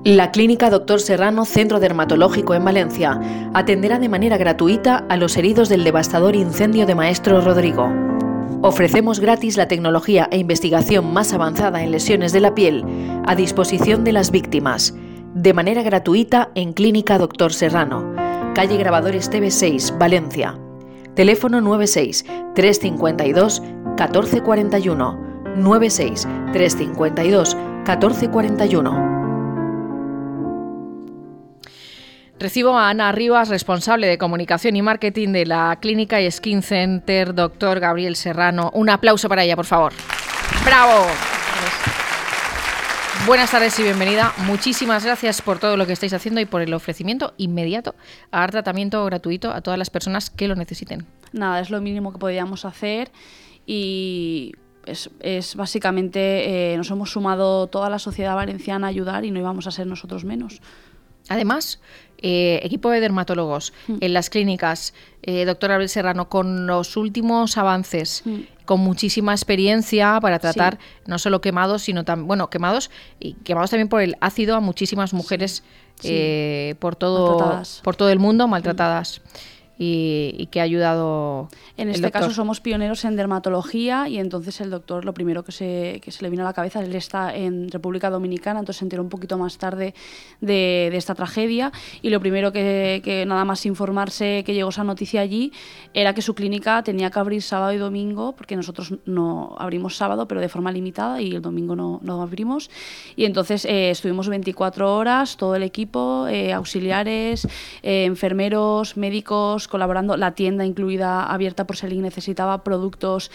La Clínica Dr. Serrano Centro Dermatológico en Valencia atenderá de manera gratuita a los heridos del devastador incendio de Maestro Rodrigo. Ofrecemos gratis la tecnología e investigación más avanzada en lesiones de la piel a disposición de las víctimas, de manera gratuita en Clínica Dr. Serrano, calle Grabadores TV 6, Valencia. Teléfono 96 352 1441, 96 352 1441. Recibo a Ana Rivas, responsable de comunicación y marketing de la Clínica y Skin Center Dr. Gabriel Serrano. Un aplauso para ella, por favor. ¡Bravo! Buenas tardes y bienvenida. Muchísimas gracias por todo lo que estáis haciendo y por el ofrecimiento inmediato a dar tratamiento gratuito a todas las personas que lo necesiten. Nada, es lo mínimo que podíamos hacer y es básicamente nos hemos sumado toda la sociedad valenciana a ayudar y no íbamos a ser nosotros menos. Además, equipo de dermatólogos en las clínicas, doctor Gabriel Serrano, con los últimos avances, con muchísima experiencia para tratar no solo quemados, sino también, quemados también por el ácido a muchísimas mujeres por todo el mundo, maltratadas. Y que ha ayudado. En este caso somos pioneros en dermatología y entonces el doctor lo primero que se le vino a la cabeza, él está en República Dominicana, entonces se enteró un poquito más tarde de esta tragedia y lo primero que nada más informarse que llegó esa noticia allí era que su clínica tenía que abrir sábado y domingo, porque nosotros no abrimos sábado pero de forma limitada y el domingo no abrimos, y entonces estuvimos 24 horas, todo el equipo, auxiliares, enfermeros, médicos, colaborando, la tienda incluida abierta por si alguien necesitaba productos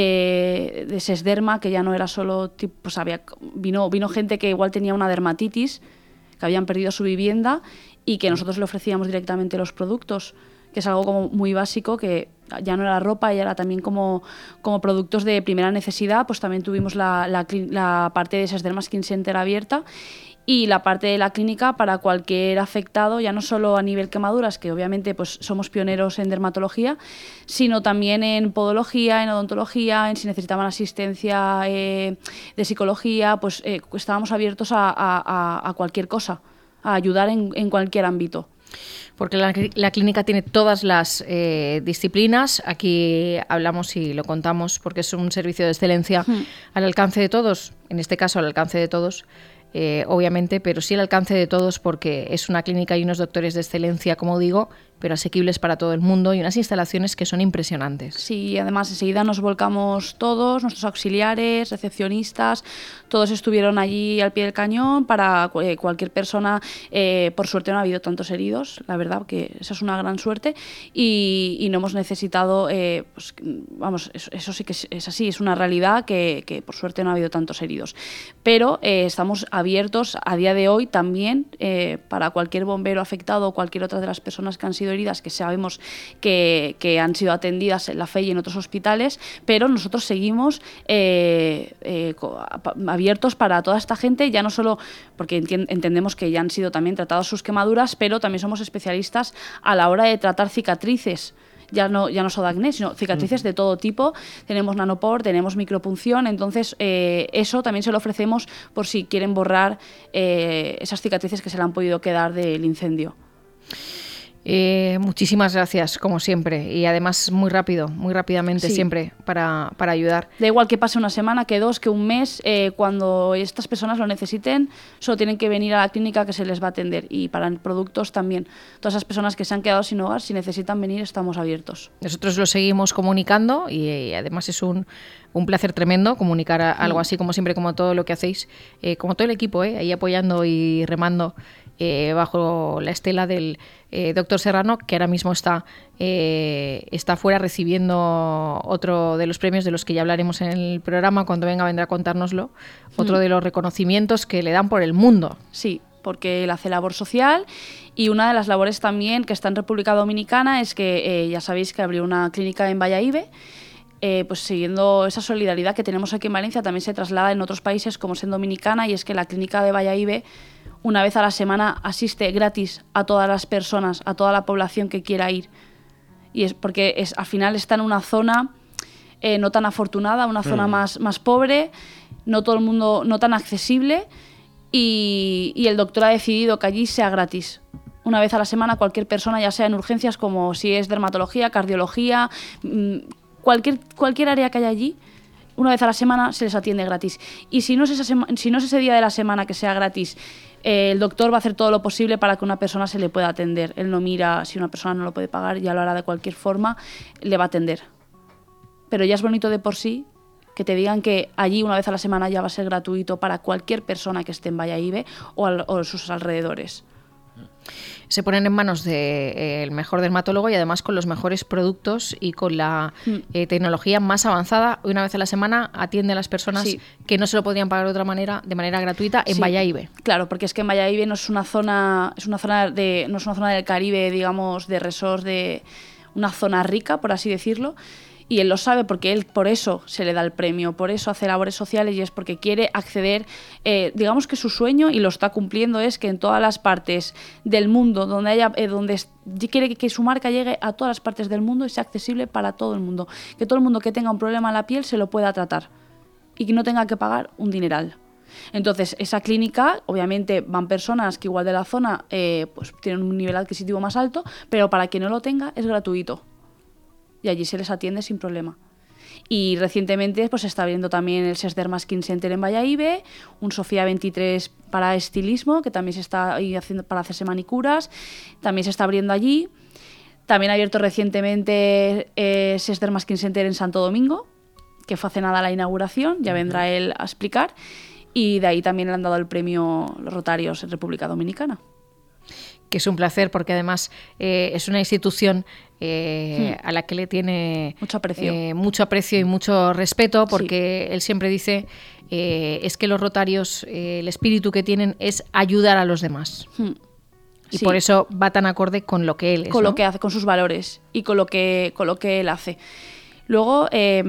de Sesderma, que ya no era solo pues vino gente que igual tenía una dermatitis, que habían perdido su vivienda y que nosotros le ofrecíamos directamente los productos, que es algo como muy básico, que ya no era ropa, ya era también como productos de primera necesidad. Pues también tuvimos la parte de Sesderma Skin Center abierta y la parte de la clínica para cualquier afectado, ya no solo a nivel quemaduras, que obviamente pues somos pioneros en dermatología, sino también en podología, en odontología, en si necesitaban asistencia de psicología, pues estábamos abiertos a cualquier cosa, a ayudar en cualquier ámbito. Porque la clínica tiene todas las disciplinas. Aquí hablamos y lo contamos porque es un servicio de excelencia al alcance de todos, en este caso al alcance de todos, obviamente, pero sí al alcance de todos porque es una clínica y unos doctores de excelencia, como digo, pero asequibles para todo el mundo y unas instalaciones que son impresionantes. Sí, además enseguida nos volcamos todos, nuestros auxiliares, recepcionistas, todos estuvieron allí al pie del cañón para cualquier persona. Por suerte no ha habido tantos heridos, la verdad que esa es una gran suerte y no hemos necesitado, eso sí que es así, es una realidad que por suerte no ha habido tantos heridos. Pero estamos abiertos a día de hoy también para cualquier bombero afectado o cualquier otra de las personas que han sido heridas, que sabemos que han sido atendidas en la FE y en otros hospitales, pero nosotros seguimos abiertos para toda esta gente, ya no solo porque entendemos que ya han sido también tratadas sus quemaduras, pero también somos especialistas a la hora de tratar cicatrices. Ya no solo acné, sino cicatrices de todo tipo. Tenemos nanopor, tenemos micropunción, entonces eso también se lo ofrecemos por si quieren borrar esas cicatrices que se le han podido quedar del incendio. Muchísimas gracias, como siempre, y además muy rápidamente siempre para ayudar. Da igual que pase una semana, que 2, que un mes, cuando estas personas lo necesiten, solo tienen que venir a la clínica que se les va a atender, y para productos también. Todas esas personas que se han quedado sin hogar, si necesitan venir, estamos abiertos. Nosotros lo seguimos comunicando y además es un placer tremendo comunicar algo así, como siempre, como todo lo que hacéis, como todo el equipo, ahí apoyando y remando bajo la estela del doctor Serrano, que ahora mismo está fuera recibiendo otro de los premios de los que ya hablaremos en el programa. Cuando vendrá a contárnoslo, otro de los reconocimientos que le dan por el mundo. Sí, porque él hace labor social y una de las labores también que está en República Dominicana es que ya sabéis que abrió una clínica en Valladolid. Pues siguiendo esa solidaridad que tenemos aquí en Valencia, también se traslada en otros países como es en Dominicana, y es que la clínica de Valladolid una vez a la semana asiste gratis a todas las personas, a toda la población que quiera ir. Y es porque al final está en una zona no tan afortunada, una zona más pobre, no todo el mundo, no tan accesible, y el doctor ha decidido que allí sea gratis. Una vez a la semana cualquier persona, ya sea en urgencias como si es dermatología, cardiología, cualquier área que haya allí, una vez a la semana se les atiende gratis. Y si no es ese día de la semana que sea gratis, el doctor va a hacer todo lo posible para que una persona se le pueda atender. Él no mira si una persona no lo puede pagar, ya lo hará de cualquier forma, le va a atender. Pero ya es bonito de por sí que te digan que allí una vez a la semana ya va a ser gratuito para cualquier persona que esté en Ballaibe o sus alrededores. Se ponen en manos del mejor dermatólogo y además con los mejores productos y con la tecnología más avanzada. Una vez a la semana atiende a las personas que no se lo podían pagar de otra manera, de manera gratuita, en Ballaibe. Claro, porque es que en Ballaibe no es una zona del Caribe, digamos, de resorts, de una zona rica, por así decirlo. Y él lo sabe porque él por eso se le da el premio, por eso hace labores sociales y es porque quiere acceder, digamos que su sueño, y lo está cumpliendo, es que en todas las partes del mundo, donde quiere que su marca llegue a todas las partes del mundo y sea accesible para todo el mundo. Que todo el mundo que tenga un problema en la piel se lo pueda tratar y que no tenga que pagar un dineral. Entonces, esa clínica, obviamente van personas que igual de la zona pues tienen un nivel adquisitivo más alto, pero para quien no lo tenga es gratuito. Y allí se les atiende sin problema. Y recientemente pues se está abriendo también el Sesderma Skin Center en Ballaibe, un Sofía 23 para estilismo, que también se está haciendo para hacerse manicuras, también se está abriendo allí. También ha abierto recientemente Sesderma Skin Center en Santo Domingo, que fue hace nada la inauguración, ya vendrá él a explicar, y de ahí también le han dado el premio los Rotarios en República Dominicana. Que es un placer porque además es una institución a la que le tiene mucho aprecio y mucho respeto, porque él siempre dice es que los Rotarios, el espíritu que tienen es ayudar a los demás. Y por eso va tan acorde con lo que él es. Con lo que hace, con sus valores y con lo que él hace. Luego,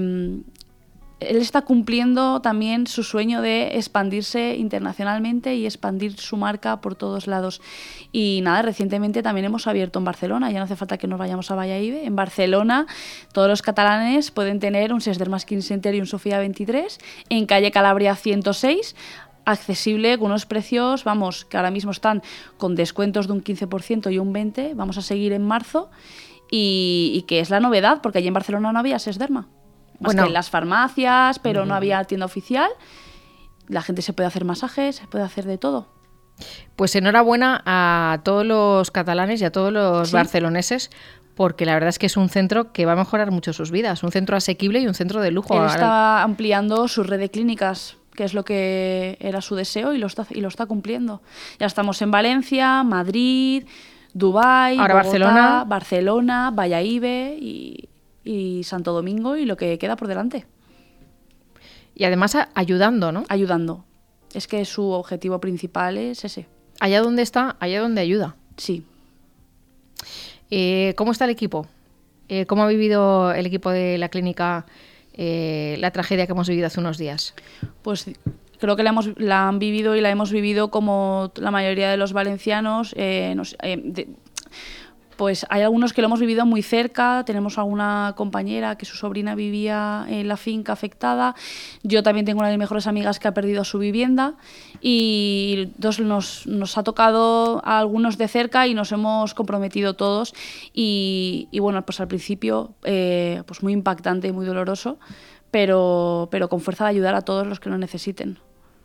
él está cumpliendo también su sueño de expandirse internacionalmente y expandir su marca por todos lados. Y nada, recientemente también hemos abierto en Barcelona, ya no hace falta que nos vayamos a Ballaibe. En Barcelona todos los catalanes pueden tener un Sesderma Skin Center y un Sofía 23 en calle Calabria 106, accesible con unos precios, vamos, que ahora mismo están con descuentos de un 15% y un 20%, vamos a seguir en marzo, y que es la novedad, porque allí en Barcelona no había Sesderma. Más que en las farmacias, pero no había tienda oficial. La gente se puede hacer masajes, se puede hacer de todo. Pues enhorabuena a todos los catalanes y a todos los barceloneses, porque la verdad es que es un centro que va a mejorar mucho sus vidas, un centro asequible y un centro de lujo. Él está ampliando su red de clínicas, que es lo que era su deseo, y lo está cumpliendo. Ya estamos en Valencia, Madrid, Dubái, Bogotá, Barcelona, Ballaibe y Santo Domingo y lo que queda por delante. Y además ayudando, ¿no? Ayudando. Es que su objetivo principal es ese. Allá donde está, allá donde ayuda. Sí. ¿Cómo está el equipo? ¿Cómo ha vivido el equipo de la clínica la tragedia que hemos vivido hace unos días? Pues creo que la han vivido y la hemos vivido como la mayoría de los valencianos. Pues hay algunos que lo hemos vivido muy cerca. Tenemos alguna compañera que su sobrina vivía en la finca afectada. Yo también tengo una de mis mejores amigas que ha perdido su vivienda y nos ha tocado a algunos de cerca y nos hemos comprometido todos. Y bueno, pues al principio pues muy impactante y muy doloroso, pero con fuerza de ayudar a todos los que lo necesiten.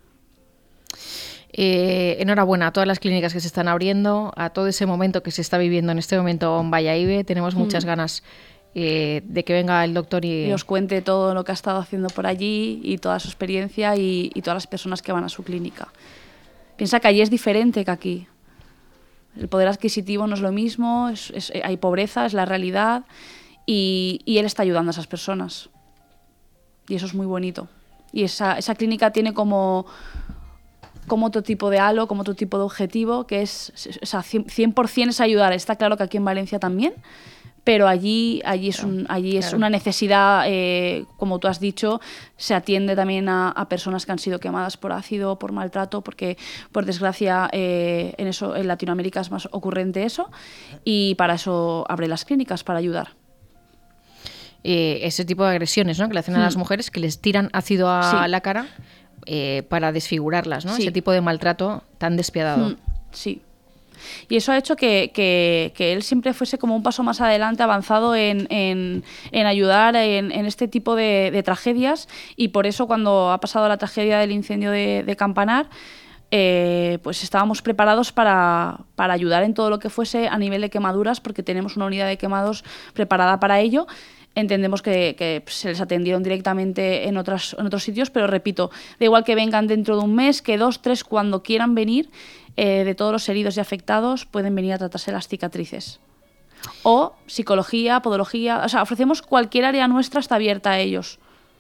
Enhorabuena a todas las clínicas que se están abriendo, a todo ese momento que se está viviendo en este momento en Ballaibe. Tenemos muchas ganas de que venga el doctor y os cuente todo lo que ha estado haciendo por allí y toda su experiencia y todas las personas que van a su clínica. Piensa que allí es diferente que aquí. El poder adquisitivo no es lo mismo, hay pobreza, es la realidad, y él está ayudando a esas personas. Y eso es muy bonito. Y esa clínica tiene como otro tipo de halo, como otro tipo de objetivo, que es 100% es ayudar. Está claro que aquí en Valencia también, pero allí es una necesidad, como tú has dicho, se atiende también a personas que han sido quemadas por ácido, por maltrato, porque por desgracia en Latinoamérica es más ocurrente eso, y para eso abre las clínicas, para ayudar. Ese tipo de agresiones, ¿no?, que le hacen a las mujeres, que les tiran ácido a la cara. para desfigurarlas, ¿no? Sí. Ese tipo de maltrato tan despiadado. Sí. Y eso ha hecho que él siempre fuese como un paso más adelante, avanzado en ayudar en este tipo de tragedias, y por eso cuando ha pasado la tragedia del incendio de Campanar, pues estábamos preparados para ayudar en todo lo que fuese a nivel de quemaduras, porque tenemos una unidad de quemados preparada para ello. Entendemos que se les atendieron directamente en otros sitios, pero repito, da igual que vengan dentro de un mes, que 2, 3, cuando quieran venir, de todos los heridos y afectados, pueden venir a tratarse las cicatrices. O psicología, podología, o sea, ofrecemos cualquier área nuestra, está abierta a ellos.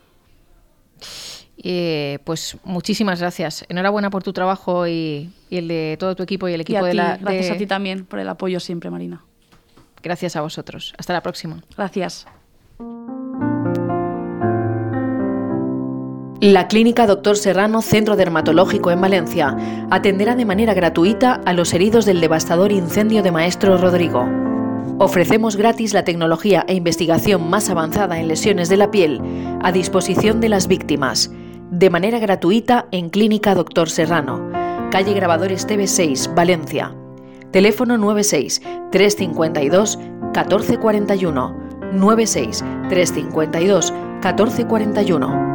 Pues muchísimas gracias. Enhorabuena por tu trabajo y el de todo tu equipo y el equipo Gracias a ti también por el apoyo siempre, Marina. Gracias a vosotros. Hasta la próxima. Gracias. La Clínica Dr. Serrano Centro Dermatológico en Valencia atenderá de manera gratuita a los heridos del devastador incendio de Maestro Rodrigo. Ofrecemos gratis la tecnología e investigación más avanzada en lesiones de la piel a disposición de las víctimas, de manera gratuita en Clínica Dr. Serrano, calle Grabadores TV 6, Valencia. Teléfono 96 352 1441, 96 352 1441.